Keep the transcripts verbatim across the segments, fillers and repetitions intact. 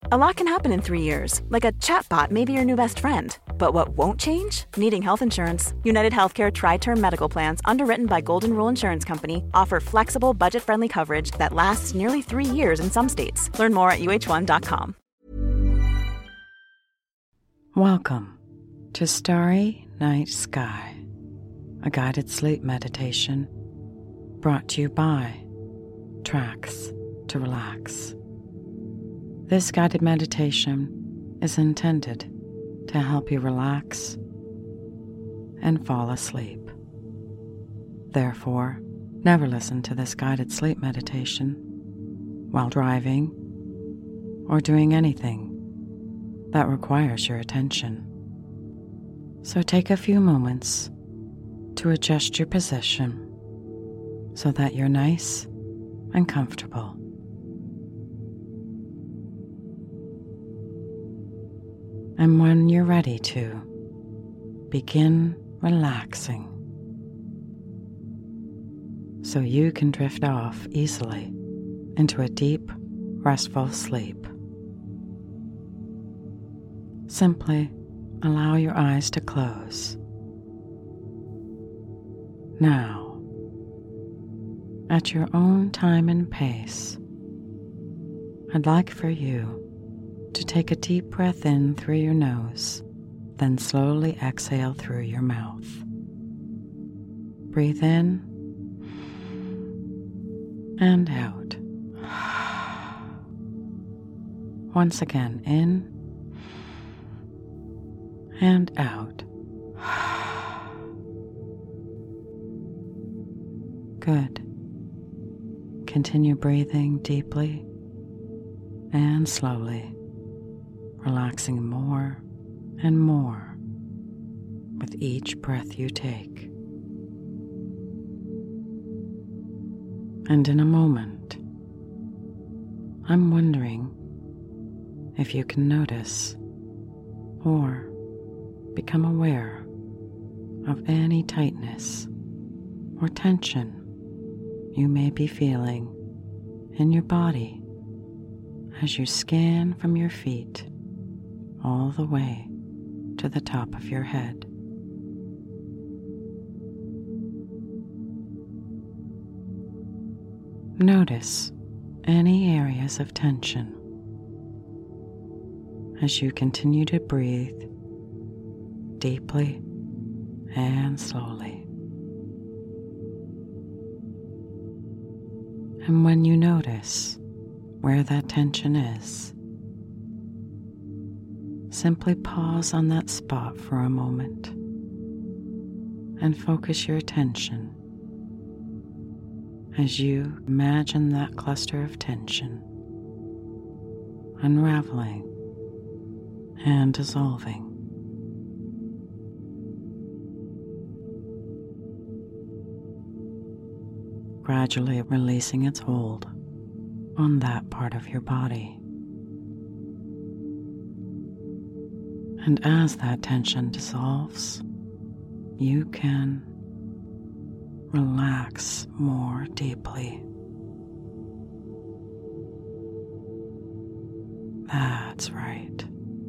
A lot can happen in three years, like a chatbot may be your new best friend. But what won't change? Needing health insurance. United Healthcare Tri-Term Medical Plans, underwritten by Golden Rule Insurance Company, offer flexible, budget-friendly coverage that lasts nearly three years in some states. Learn more at U H one dot com. Welcome to Starry Night Sky, a guided sleep meditation brought to you by Tracks to Relax. This guided meditation is intended to help you relax and fall asleep. Therefore, never listen to this guided sleep meditation while driving or doing anything that requires your attention. So take a few moments to adjust your position so that you're nice and comfortable. And when you're ready to, begin relaxing so you can drift off easily into a deep, restful sleep. Simply allow your eyes to close. Now, at your own time and pace, I'd like for you to take a deep breath in through your nose, then slowly exhale through your mouth. Breathe in and out. Once again, in and out. Good. Continue breathing deeply and slowly, relaxing more and more with each breath you take. And in a moment, I'm wondering if you can notice or become aware of any tightness or tension you may be feeling in your body as you scan from your feet all the way to the top of your head. Notice any areas of tension as you continue to breathe deeply and slowly. And when you notice where that tension is, simply pause on that spot for a moment and focus your attention as you imagine that cluster of tension unraveling and dissolving. Gradually releasing its hold on that part of your body. And as that tension dissolves, you can relax more deeply. That's right.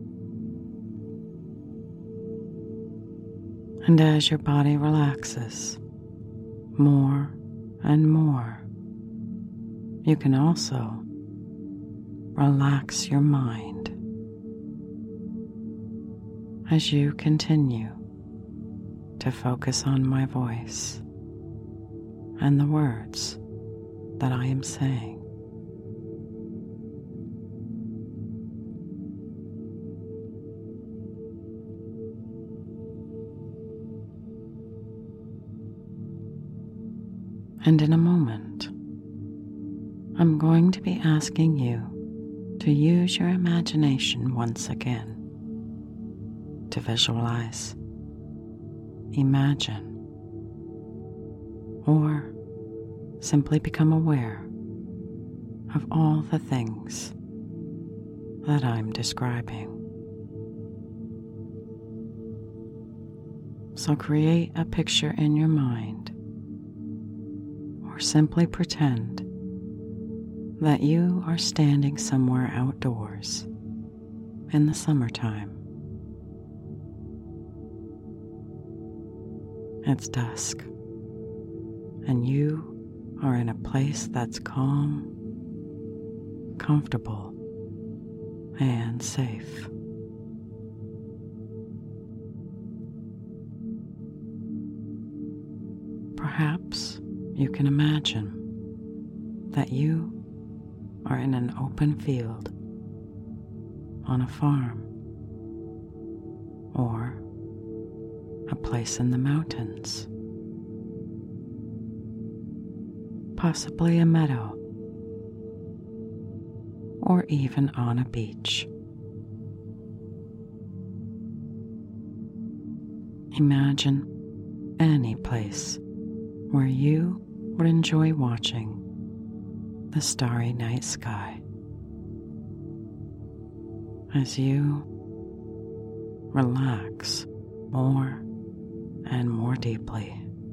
And as your body relaxes more and more, you can also relax your mind as you continue to focus on my voice and the words that I am saying. And in a moment, I'm going to be asking you to use your imagination once again to visualize, imagine, or simply become aware of all the things that I'm describing. So create a picture in your mind, or simply pretend that you are standing somewhere outdoors in the summertime. It's dusk, and you are in a place that's calm, comfortable, and safe. Perhaps you can imagine that you are in an open field, on a farm, or a place in the mountains, possibly a meadow, or even on a beach. Imagine any place where you would enjoy watching the starry night sky as you relax more and more deeply.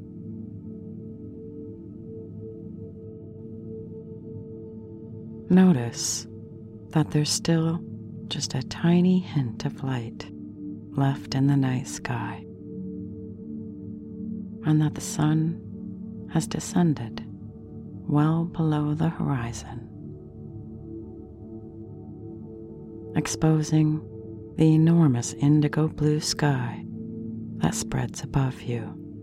Notice that there's still just a tiny hint of light left in the night sky, and that the sun has descended well below the horizon, exposing the enormous indigo blue sky that spreads above you.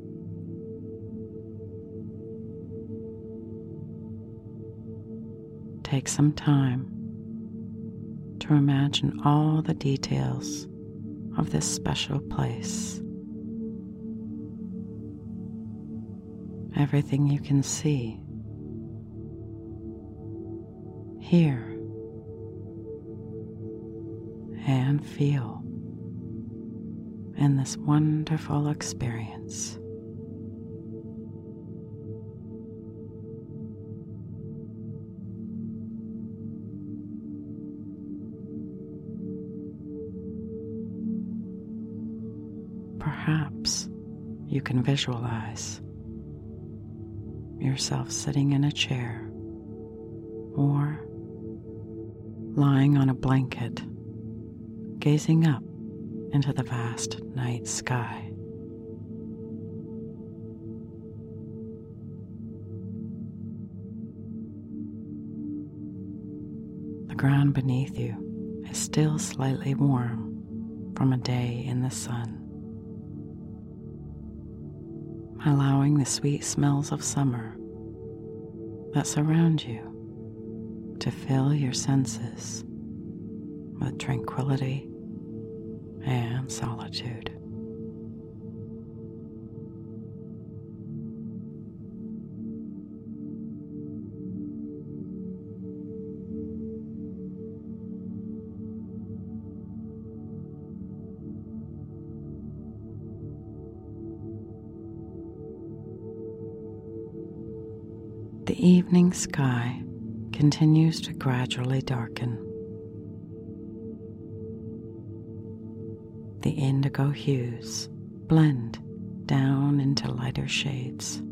Take some time to imagine all the details of this special place. Everything you can see, hear, and feel in this wonderful experience. Perhaps you can visualize yourself sitting in a chair or lying on a blanket, gazing up into the vast night sky. The ground beneath you is still slightly warm from a day in the sun, allowing the sweet smells of summer that surround you to fill your senses with tranquility and solitude. The evening sky continues to gradually darken. The indigo hues blend down into lighter shades,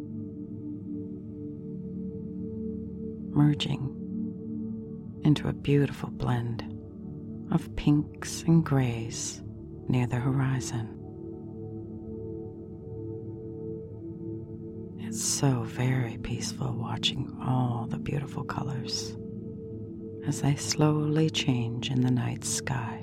merging into a beautiful blend of pinks and grays near the horizon. It's so very peaceful watching all the beautiful colors as they slowly change in the night sky.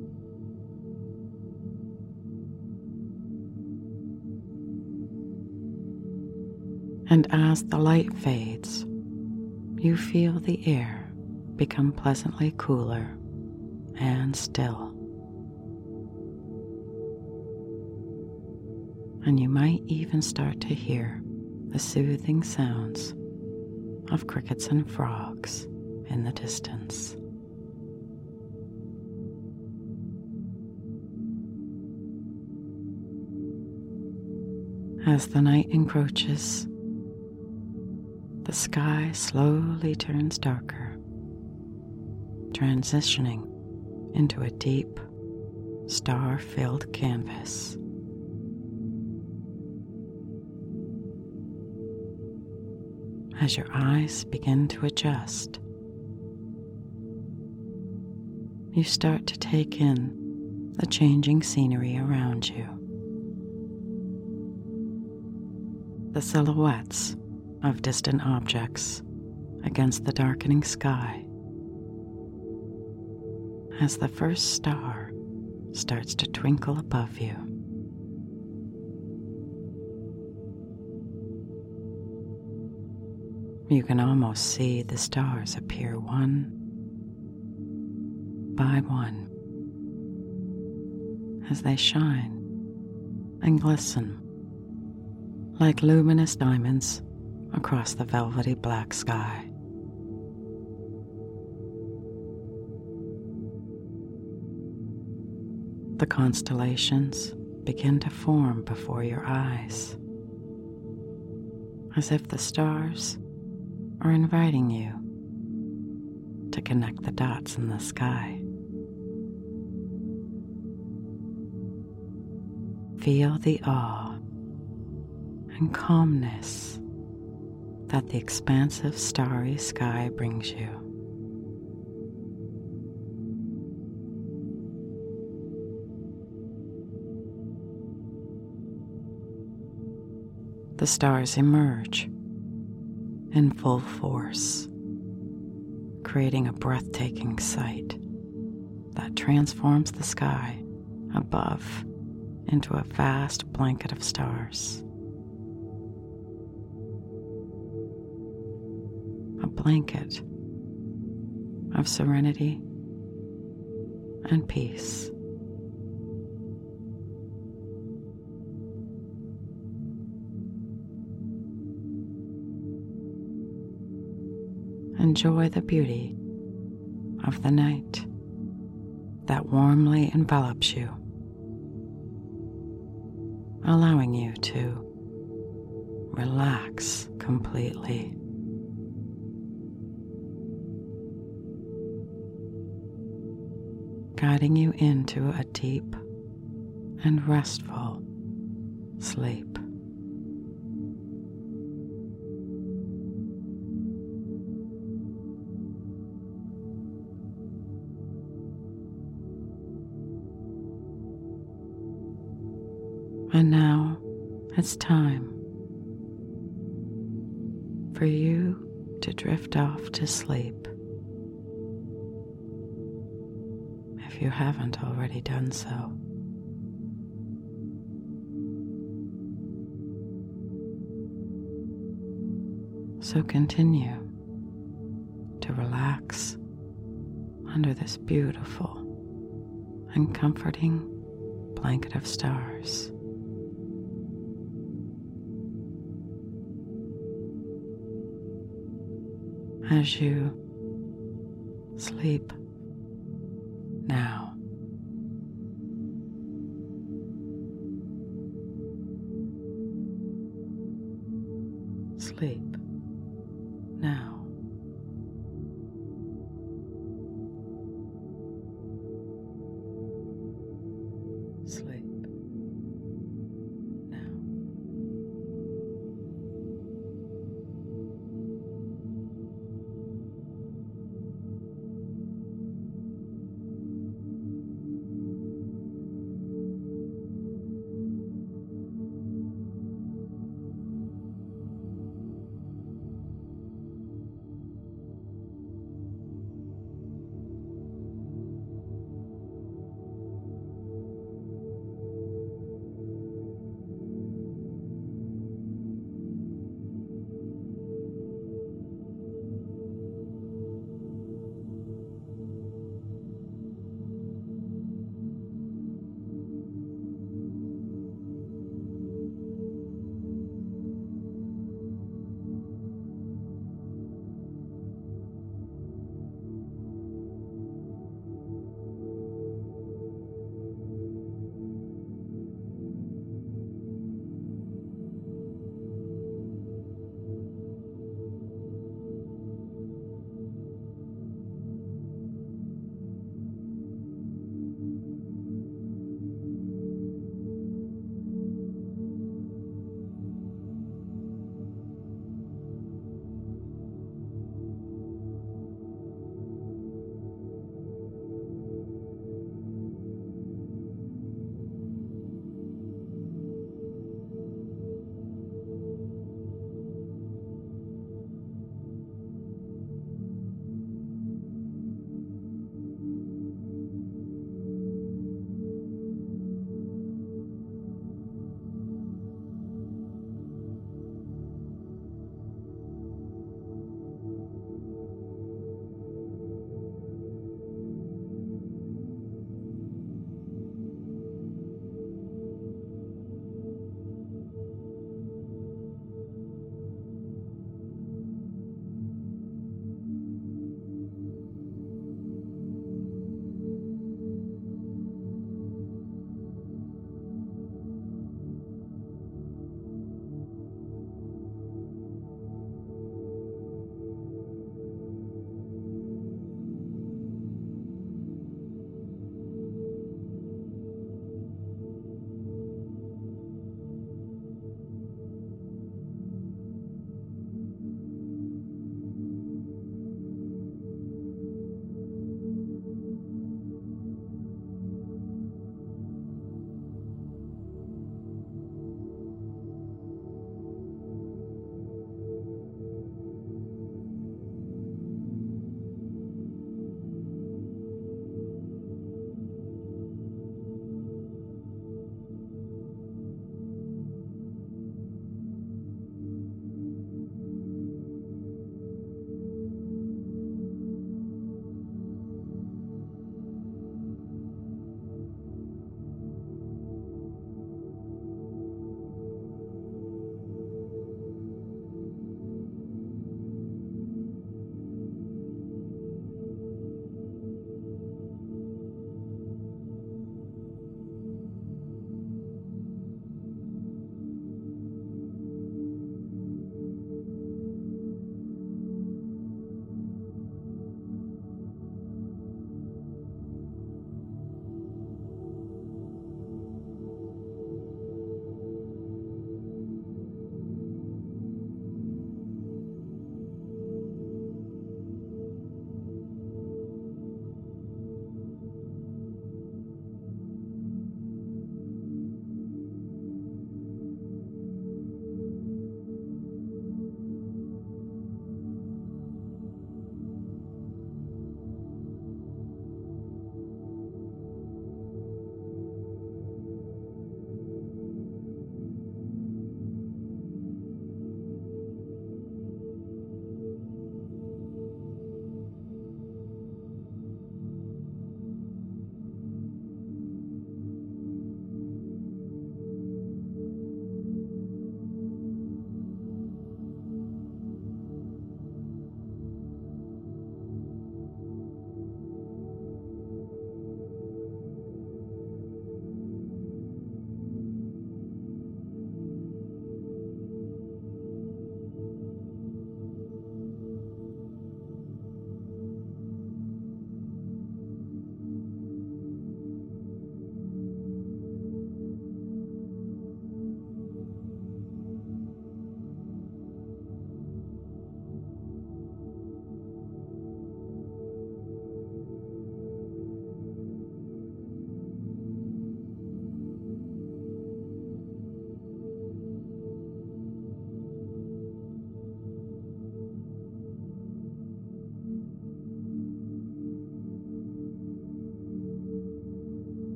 And as the light fades, you feel the air become pleasantly cooler and still. And you might even start to hear the soothing sounds of crickets and frogs in the distance. As the night encroaches, the sky slowly turns darker, transitioning into a deep, star-filled canvas. As your eyes begin to adjust, you start to take in the changing scenery around you. The silhouettes of distant objects against the darkening sky as the first star starts to twinkle above you. You can almost see the stars appear one by one as they shine and glisten like luminous diamonds across the velvety black sky. The constellations begin to form before your eyes, as if the stars are inviting you to connect the dots in the sky. Feel the awe and calmness that the expansive starry sky brings you. The stars emerge in full force, creating a breathtaking sight that transforms the sky above into a vast blanket of stars. A blanket of serenity and peace. Enjoy the beauty of the night that warmly envelops you, allowing you to relax completely. Guiding you into a deep and restful sleep. And now it's time for you to drift off to sleep, if you haven't already done so. So continue to relax under this beautiful and comforting blanket of stars. As you sleep now. Sleep.